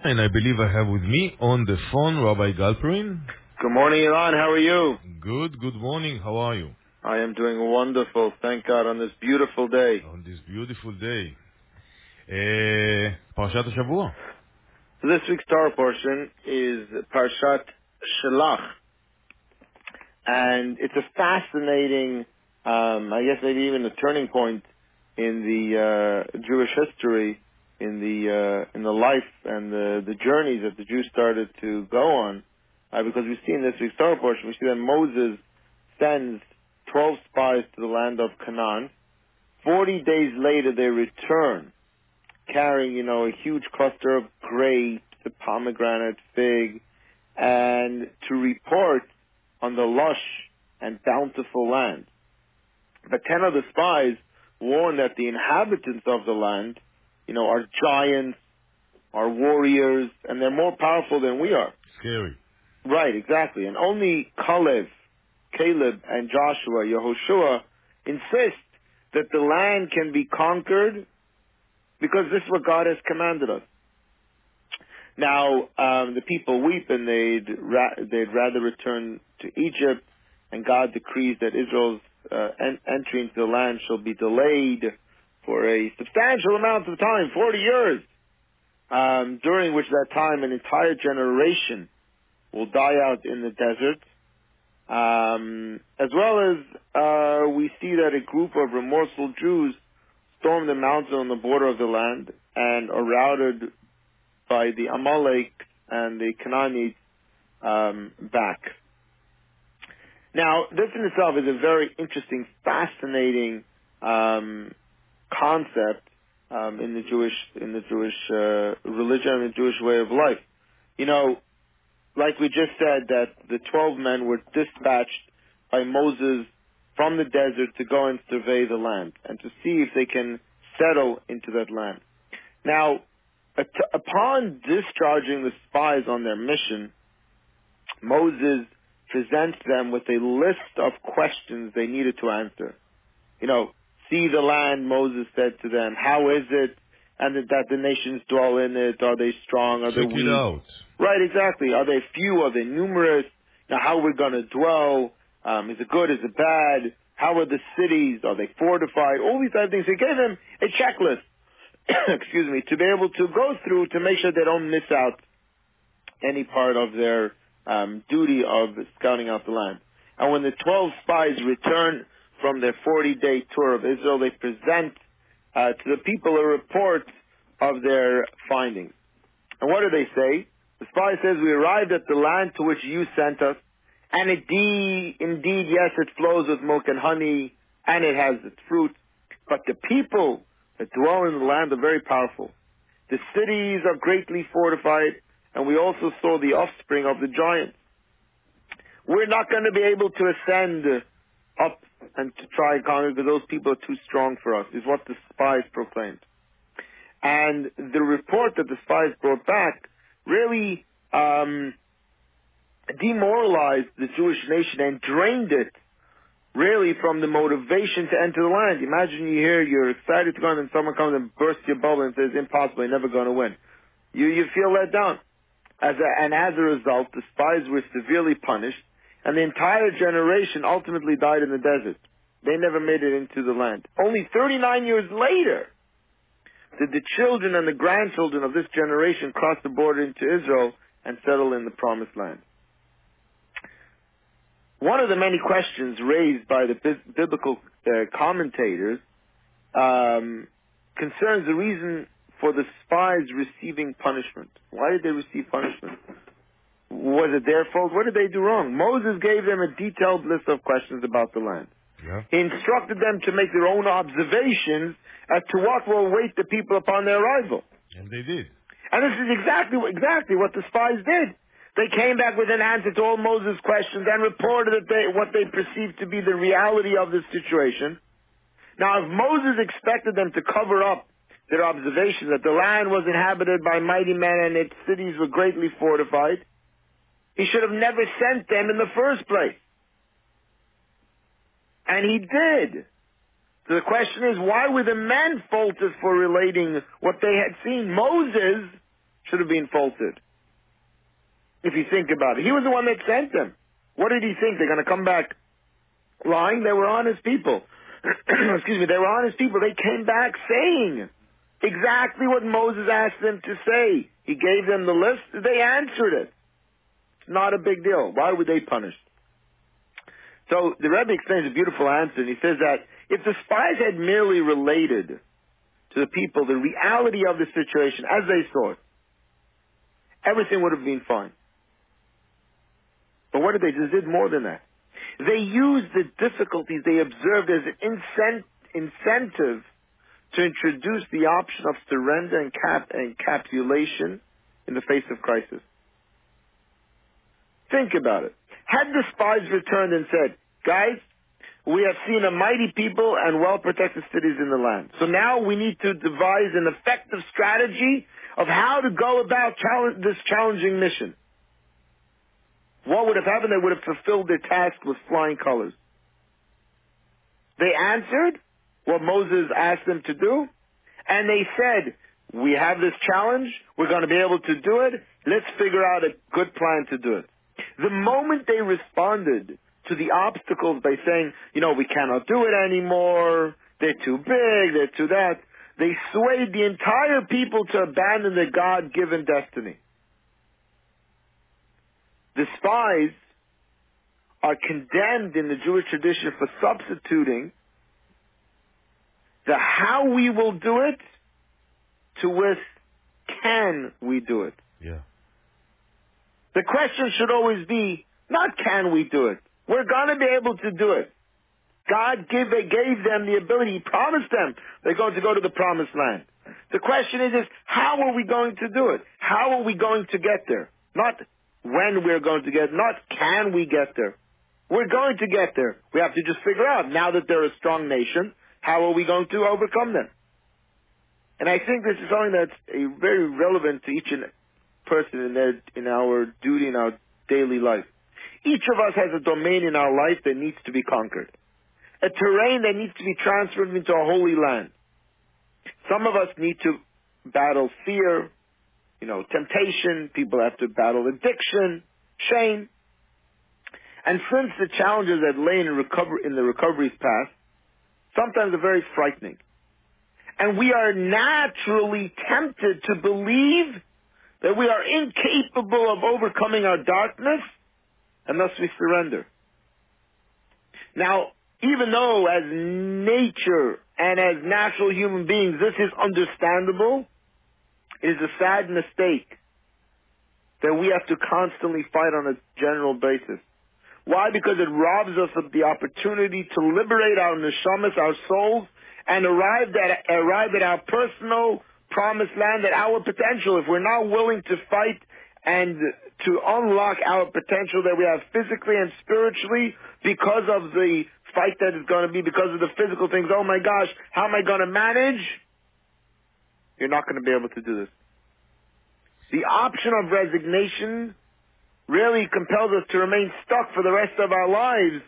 And I believe I have with me on the phone Rabbi Galperin. Good morning, Ilan. How are you? Good morning. How are you? I am doing wonderful. Thank God on this beautiful day. On this beautiful day. Parashat HaShavua. So this week's Torah portion is Parshat Shelach. And it's a fascinating, I guess maybe even a turning point in the Jewish history, in the life and the journeys that the Jews started to go on. Because we see in this week's Torah portion, we see that Moses sends 12 spies to the land of Canaan. 40 days later, they return carrying, a huge cluster of grapes, a pomegranate, fig, and to report on the lush and bountiful land. But 10 of the spies warn that the inhabitants of the land, are giants, are warriors, and they're more powerful than we are. Scary. Right, exactly. And only Caleb and Joshua, Yehoshua, insist that the land can be conquered because this is what God has commanded us. Now, the people weep and they'd rather return to Egypt, and God decrees that Israel's entry into the land shall be delayed for a substantial amount of time, 40 years, during which that time an entire generation will die out in the desert. As well as we see that a group of remorseful Jews storm the mountain on the border of the land and are routed by the Amalek and the Canaanites back. Now, this in itself is a very interesting, fascinating concept in the Jewish religion and the Jewish way of life. Like we just said, that the 12 men were dispatched by Moses from the desert to go and survey the land and to see if they can settle into that land. Now, upon discharging the spies on their mission, Moses presents them with a list of questions they needed to answer. See the land, Moses said to them. How is it? And that the nations dwell in it. Are they strong? Are they Check it weak? out. Right, exactly. Are they few? Are they numerous? Now, how are we going to dwell? Is it good? Is it bad? How are the cities? Are they fortified? All these type of things. They gave them a checklist, excuse me, to be able to go through to make sure they don't miss out any part of their duty of scouting out the land. And when the 12 spies return from their 40-day tour of Israel, they present to the people a report of their findings. And what do they say? The spy says, we arrived at the land to which you sent us, and indeed, yes, it flows with milk and honey, and it has its fruit. But the people that dwell in the land are very powerful. The cities are greatly fortified, and we also saw the offspring of the giants. We're not going to be able to ascend up and to try and conquer because those people are too strong for us, is what the spies proclaimed. And the report that the spies brought back really demoralized the Jewish nation and drained it really from the motivation to enter the land. Imagine you're excited to go and then someone comes and bursts your bubble and says, impossible, you're never going to win. You feel let down. As a result, the spies were severely punished, and the entire generation ultimately died in the desert. They never made it into the land. Only 39 years later did the children and the grandchildren of this generation cross the border into Israel and settle in the promised land. One of the many questions raised by the biblical commentators concerns the reason for the spies receiving punishment. Why did they receive punishment? Was it their fault? What did they do wrong? Moses gave them a detailed list of questions about the land. Yeah. He instructed them to make their own observations as to what will await the people upon their arrival. And they did. And this is exactly what the spies did. They came back with an answer to all Moses' questions and reported what they perceived to be the reality of the situation. Now, if Moses expected them to cover up their observations that the land was inhabited by mighty men and its cities were greatly fortified, he should have never sent them in the first place. And he did. So the question is, why were the men faulted for relating what they had seen? Moses should have been faulted. If you think about it. He was the one that sent them. What did he think? They're going to come back lying? They were honest people. Excuse me, they were honest people. They came back saying exactly what Moses asked them to say. He gave them the list. They answered it. It's not a big deal. Why were they punished? So the Rebbe explains a beautiful answer, and he says that if the spies had merely related to the people the reality of the situation as they saw it, everything would have been fine. But what did they do? They did more than that. They used the difficulties they observed as an incentive to introduce the option of surrender and capitulation in the face of crisis. Think about it. Had the spies returned and said, guys, we have seen a mighty people and well-protected cities in the land. So now we need to devise an effective strategy of how to go about this challenging mission. What would have happened? They would have fulfilled their task with flying colors. They answered what Moses asked them to do, and they said, we have this challenge, we're going to be able to do it, let's figure out a good plan to do it. The moment they responded to the obstacles by saying, we cannot do it anymore, they're too big, they're too that, they swayed the entire people to abandon their God-given destiny. The spies are condemned in the Jewish tradition for substituting the how we will do it to with can we do it. Yeah. The question should always be, not can we do it. We're going to be able to do it. God gave them the ability. He promised them they're going to go to the promised land. The question is how are we going to do it? How are we going to get there? Not when we're going to get, not can we get there. We're going to get there. We have to just figure out, now that they're a strong nation, how are we going to overcome them? And I think this is something that's very relevant to each person in our duty, in our daily life. Each of us has a domain in our life that needs to be conquered. A terrain that needs to be transferred into a holy land. Some of us need to battle fear, temptation. People have to battle addiction, shame. And since the challenges that lay in the recovery's path, sometimes are very frightening. And we are naturally tempted to believe that we are incapable of overcoming our darkness unless we surrender. Now, even though as nature and as natural human beings this is understandable, it is a sad mistake that we have to constantly fight on a general basis. Why? Because it robs us of the opportunity to liberate our neshamas, our souls, and arrive at our personal promised land, at our potential. If we're not willing to fight and to unlock our potential that we have physically and spiritually because of the fight that is going to be, because of the physical things, oh my gosh, how am I going to manage? You're not going to be able to do this. The option of resignation really compels us to remain stuck for the rest of our lives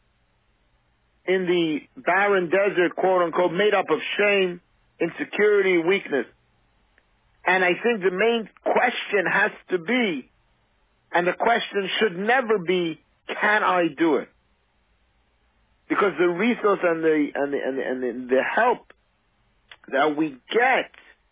in the barren desert, quote unquote, made up of shame, insecurity, weakness. And I think the main question has to be, and the question should never be, can I do it? Because the resource and the help that we get,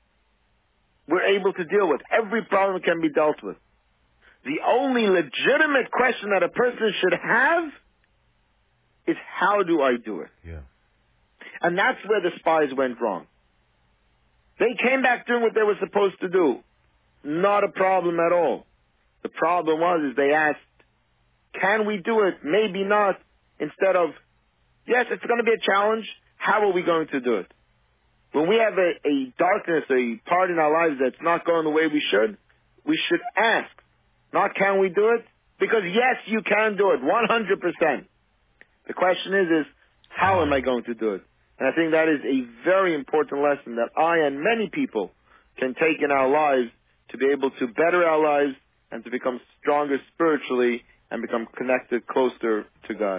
we're able to deal with. Every problem can be dealt with. The only legitimate question that a person should have is, how do I do it? Yeah. And that's where the spies went wrong. They came back doing what they were supposed to do. Not a problem at all. The problem was they asked, can we do it? Maybe not. Instead of, yes, it's going to be a challenge. How are we going to do it? When we have a darkness, a part in our lives that's not going the way we should ask, not can we do it? Because yes, you can do it, 100%. The question is how am I going to do it? And I think that is a very important lesson that I and many people can take in our lives to be able to better our lives and to become stronger spiritually and become connected closer to God.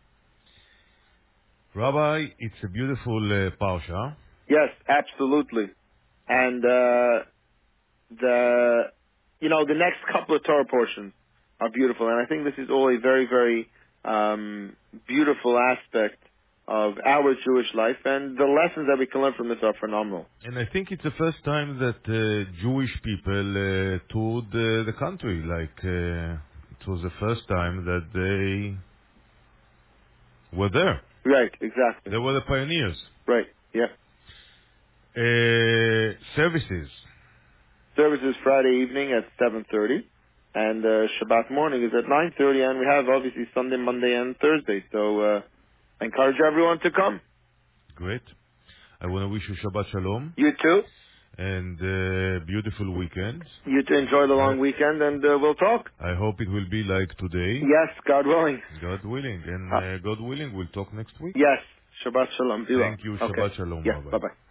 Rabbi, it's a beautiful parsha. Yes, absolutely. And the next couple of Torah portions are beautiful, and I think this is all a very, very beautiful aspect of our Jewish life, and the lessons that we can learn from this are phenomenal. And I think it's the first time that Jewish people toured the country. It was the first time that they were there. Right, exactly. They were the pioneers. Right, yeah. Services. Service is Friday evening at 7:30, and Shabbat morning is at 9:30, and we have obviously Sunday, Monday, and Thursday. So I encourage everyone to come. Great. I want to wish you Shabbat Shalom. You too. And beautiful weekend. You too. Enjoy the long weekend, and we'll talk. I hope it will be like today. Yes, God willing. God willing. And God willing, we'll talk next week. Yes. Shabbat Shalom. Be well. Thank you. Okay. Shabbat Shalom, Yeah. Rabbi. Bye-bye.